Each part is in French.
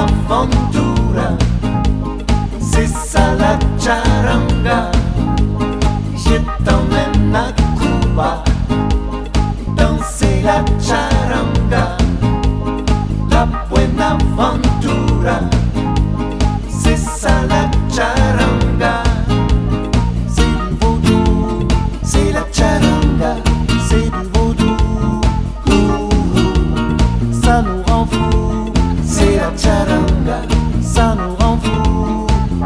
aventura, c'est ça la charanga. Je t'emmène à Cuba, danser la charanga. La buena aventura, c'est ça la charanga. C'est du vaudou, c'est la charanga, c'est du vaudou. Ça nous rend fou, c'est la charanga, ça nous rend fou.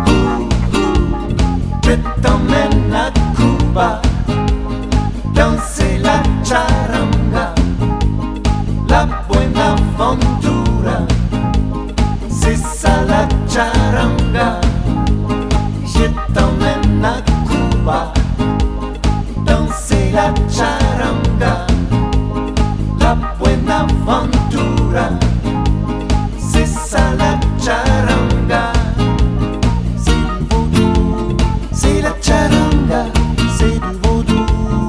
Je t'emmène à Cuba, danser la charanga. La buena aventura, c'est ça la charanga. Je t'emmène à Cuba, danser la charanga. La buena aventura, c'est ça la charanga. C'est du vaudou, c'est la charanga, c'est du vaudou.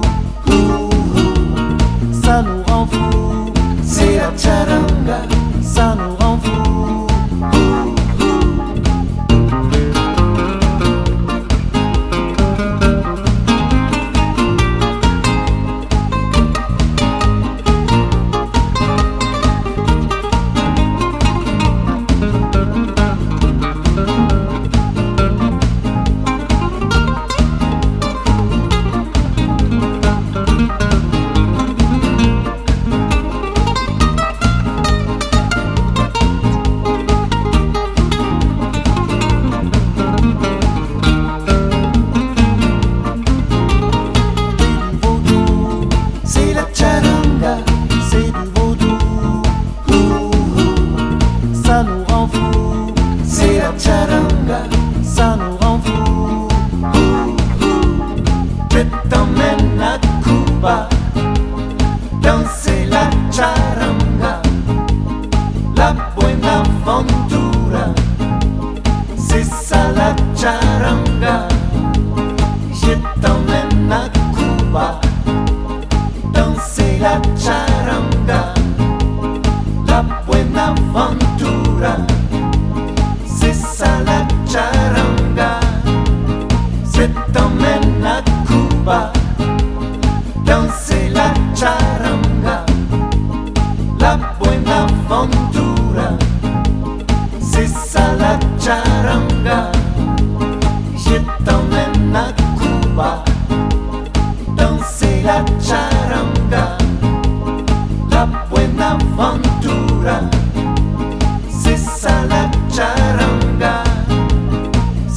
Ça nous rend fou, c'est la charanga, ça nous rend fou. C'est du vaudou, ça nous rend fou, c'est la charanga, ça nous rend fou. Je t'emmène à Cuba, danser la charanga. La buena aventura, c'est ça la charanga. Je t'emmène à Cuba, danser la charanga. La buena aventura, c'est ça la charanga. Je t'emmène à Cuba, danser la charanga. La buena aventura, c'est ça la charanga. Je t'emmène à Cuba, danser la charanga. La buena aventura,